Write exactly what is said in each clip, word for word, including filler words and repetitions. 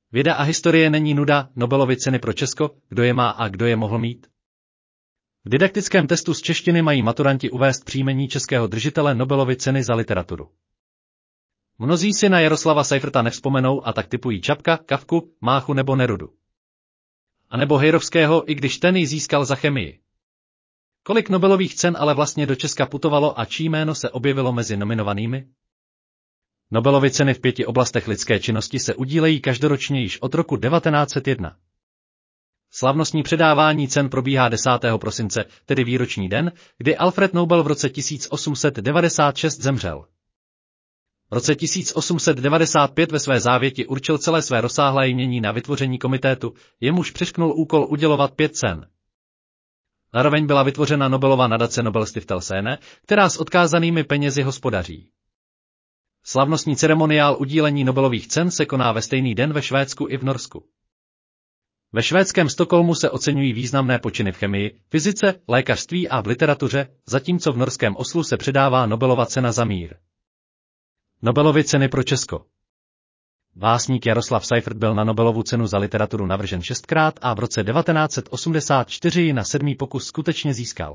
Věda a historie není nuda, Nobelovy ceny pro Česko, kdo je má a kdo je mohl mít? V didaktickém testu z češtiny mají maturanti uvést příjmení českého držitele Nobelovy ceny za literaturu. Mnozí si na Jaroslava Seiferta nevzpomenou a tak typují Čapka, Kafku, Máchu nebo Nerudu. A nebo Hejrovského, i když ten ji získal za chemii. Kolik Nobelových cen ale vlastně do Česka putovalo a čí jméno se objevilo mezi nominovanými? Nobelovy ceny v pěti oblastech lidské činnosti se udílejí každoročně již od roku devatenáct set jedna. Slavnostní předávání cen probíhá desátého prosince, tedy výroční den, kdy Alfred Nobel v roce tisíc osm set devadesát šest zemřel. V roce tisíc osm set devadesát pět ve své závěti určil celé své rozsáhlé jmění na vytvoření komitétu, jemuž přiřknul úkol udělovat pět cen. Zároveň byla vytvořena Nobelova nadace Nobelstiftelse, která s odkázanými penězi hospodaří. Slavnostní ceremoniál udílení Nobelových cen se koná ve stejný den ve Švédsku i v Norsku. Ve švédském Stockholmu se oceňují významné počiny v chemii, fyzice, lékařství a v literatuře, zatímco v norském Oslu se předává Nobelova cena za mír. Nobelovy ceny pro Česko. Básník Jaroslav Seifert byl na Nobelovu cenu za literaturu navržen šestkrát a v roce devatenáct set osmdesát čtyři ji na sedmý pokus skutečně získal.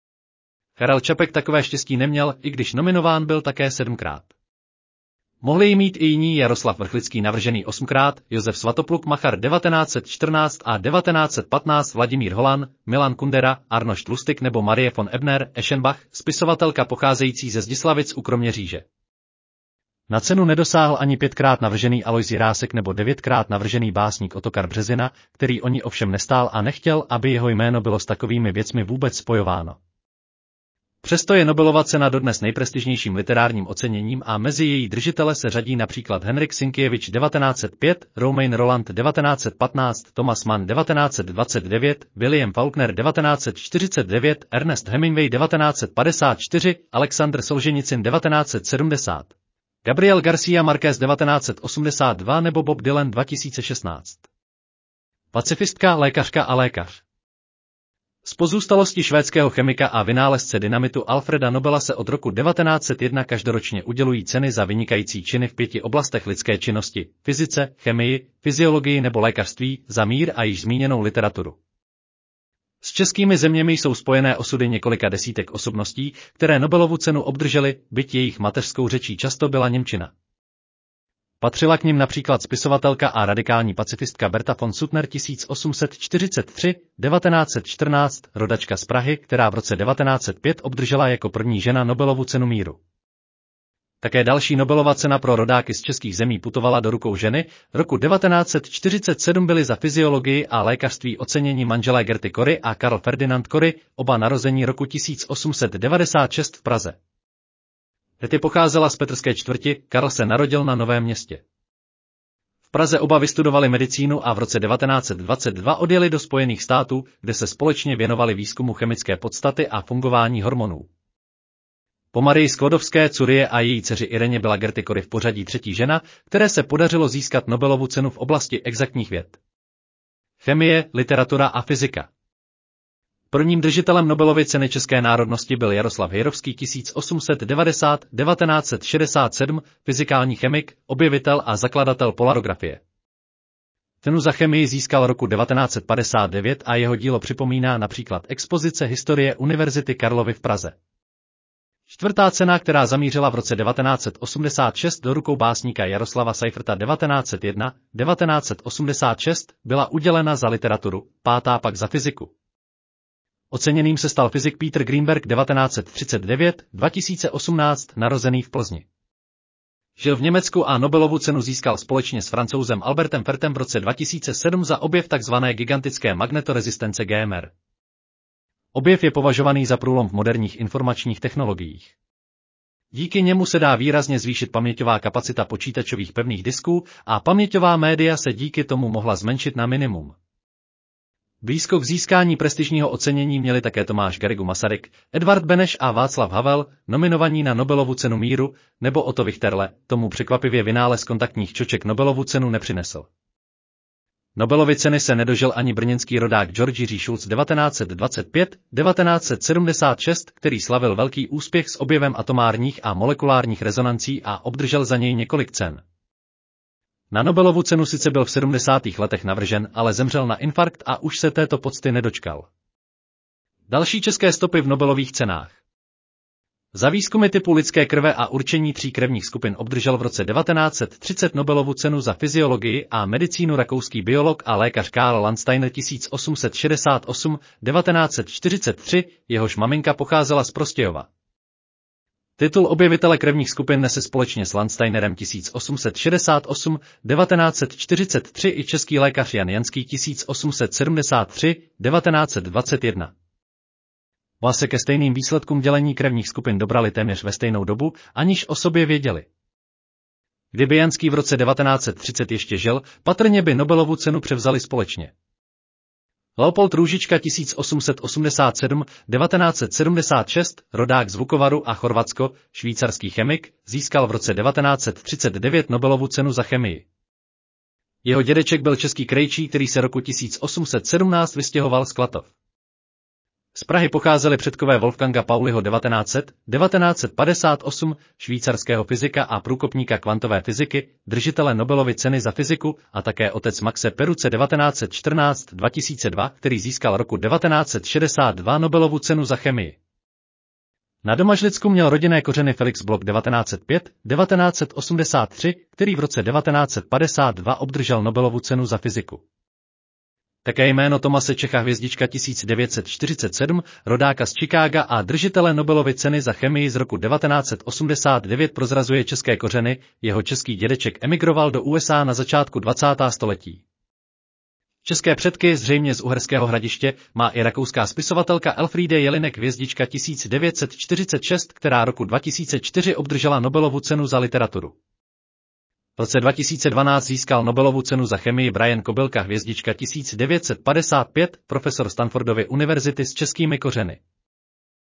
Karel Čapek takové štěstí neměl, i když nominován byl také sedmkrát. Mohli ji mít i jiní, Jaroslav Vrchlický navržený osmkrát, Josef Svatopluk Machar devatenáct set čtrnáct a devatenáct set patnáct, Vladimír Holan, Milan Kundera, Arnošt Lustig nebo Marie von Ebner, Eschenbach, spisovatelka pocházející ze Zdislavic u Kroměříže. Na cenu nedosáhl ani pětkrát navržený Alojz Jirásek nebo devětkrát navržený básník Ottokar Březina, který o ní ovšem nestál a nechtěl, aby jeho jméno bylo s takovými věcmi vůbec spojováno. Přesto je Nobelova cena dodnes nejprestižnějším literárním oceněním a mezi její držitele se řadí například Henryk Sienkiewicz devatenáct set pět, Romain Rolland devatenáct set patnáct, Thomas Mann devatenáct set dvacet devět, William Faulkner devatenáct set čtyřicet devět, Ernest Hemingway devatenáct set padesát čtyři, Alexandr Solženicyn devatenáct set sedmdesát, Gabriel García Márquez devatenáct set osmdesát dva nebo Bob Dylan dva tisíce šestnáct. Pacifistka, lékařka a lékař. Z pozůstalosti švédského chemika a vynálezce dynamitu Alfreda Nobela se od roku devatenáct set jedna každoročně udělují ceny za vynikající činy v pěti oblastech lidské činnosti, fyzice, chemii, fyziologii nebo lékařství, za mír a již zmíněnou literaturu. S českými zeměmi jsou spojené osudy několika desítek osobností, které Nobelovu cenu obdržely, byť jejich mateřskou řečí často byla němčina. Patřila k nim například spisovatelka a radikální pacifistka Berta von Suttner tisíc osm set čtyřicet tři, devatenáct set čtrnáct, rodačka z Prahy, která v roce devatenáct set pět obdržela jako první žena Nobelovu cenu míru. Také další Nobelova cena pro rodáky z českých zemí putovala do rukou ženy, roku devatenáct set čtyřicet sedm byli za fyziologii a lékařství oceněni manželé Gerty Cory a Karl Ferdinand Cory, oba narození roku tisíc osm set devadesát šest v Praze. Gerty pocházela z Petrské čtvrti, Karl se narodil na Novém Městě. V Praze oba vystudovali medicínu a v roce devatenáct set dvacet dva odjeli do Spojených států, kde se společně věnovali výzkumu chemické podstaty a fungování hormonů. Po Marii Sklodovské Curie a její dceři Ireně byla Gerty Cory v pořadí třetí žena, které se podařilo získat Nobelovu cenu v oblasti exaktních věd. Chemie, literatura a fyzika. Prvním držitelem Nobelovy ceny české národnosti byl Jaroslav Hejrovský tisíc osm set devadesát až devatenáct set šedesát sedm, fyzikální chemik, objevitel a zakladatel polarografie. Cenu za chemii získal roku devatenáct set padesát devět a jeho dílo připomíná například expozice historie Univerzity Karlovy v Praze. Čtvrtá cena, která zamířila v roce devatenáct set osmdesát šest do rukou básníka Jaroslava Seiferta devatenáct set jedna až devatenáct set osmdesát šest, byla udělena za literaturu, pátá pak za fyziku. Oceněným se stal fyzik Peter Greenberg devatenáct set třicet devět až dva tisíce osmnáct, narozený v Plzni. Žil v Německu a Nobelovu cenu získal společně s Francouzem Albertem Fertem v roce dva tisíce sedm za objev tzv. Gigantické magnetorezistence G M R. Objev je považovaný za průlom v moderních informačních technologiích. Díky němu se dá výrazně zvýšit paměťová kapacita počítačových pevných disků a paměťová média se díky tomu mohla zmenšit na minimum. Blízko k získání prestižního ocenění měli také Tomáš Garrigue Masaryk, Edvard Beneš a Václav Havel, nominovaní na Nobelovu cenu míru, nebo Otto Wichterle, tomu překvapivě vynález kontaktních čoček Nobelovu cenu nepřinesl. Nobelovy ceny se nedožil ani brněnský rodák George Jiří Schulz devatenáct set dvacet pět až devatenáct set sedmdesát šest, který slavil velký úspěch s objevem atomárních a molekulárních rezonancí a obdržel za něj několik cen. Na Nobelovu cenu sice byl v sedmdesátých letech navržen, ale zemřel na infarkt a už se této pocty nedočkal. Další české stopy v Nobelových cenách. Za výzkumy typu lidské krve a určení tří krevních skupin obdržel v roce devatenáct set třicet Nobelovu cenu za fyziologii a medicínu rakouský biolog a lékař Karl Landsteiner tisíc osm set šedesát osm až devatenáct set čtyřicet tři, jehož maminka pocházela z Prostějova. Titul objevitele krevních skupin nese společně s Landsteinerem tisíc osm set šedesát osm až devatenáct set čtyřicet tři i český lékař Jan Janský tisíc osm set sedmdesát tři až devatenáct set dvacet jedna. Oba se ke stejným výsledkům dělení krevních skupin dobrali téměř ve stejnou dobu, aniž o sobě věděli. Kdyby Janský v roce devatenáct set třicet ještě žil, patrně by Nobelovu cenu převzali společně. Leopold Růžička tisíc osm set osmdesát sedm až devatenáct set sedmdesát šest, rodák z Vukovaru a Chorvatsko, švýcarský chemik, získal v roce devatenáct set třicet devět Nobelovu cenu za chemii. Jeho dědeček byl český krejčí, který se roku tisíc osm set sedmnáct vystěhoval z Klatov. Z Prahy pocházeli předkové Wolfganga Pauliho devatenáct set až devatenáct set padesát osm, švýcarského fyzika a průkopníka kvantové fyziky, držitele Nobelovy ceny za fyziku, a také otec Maxe Perutze devatenáct set čtrnáct až dva tisíce dva, který získal roku devatenáct set šedesát dva Nobelovu cenu za chemii. Na Domažlicku měl rodinné kořeny Felix Bloch devatenáct set pět až devatenáct set osmdesát tři, který v roce devatenáct set padesát dva obdržel Nobelovu cenu za fyziku. Také jméno Tomase Čecha Hvězdička tisíc devět set čtyřicet sedm, rodáka z Chicaga a držitele Nobelovy ceny za chemii z roku devatenáct set osmdesát devět prozrazuje české kořeny, jeho český dědeček emigroval do U S A na začátku dvacátého století. České předky, zřejmě z Uherského Hradiště, má i rakouská spisovatelka Elfriede Jelinek Hvězdička tisíc devět set čtyřicet šest, která roku dva tisíce čtyři obdržela Nobelovu cenu za literaturu. V roce dva tisíce dvanáct získal Nobelovu cenu za chemii Brian Kobylka Hvězdička tisíc devět set padesát pět, profesor Stanfordovy univerzity s českými kořeny.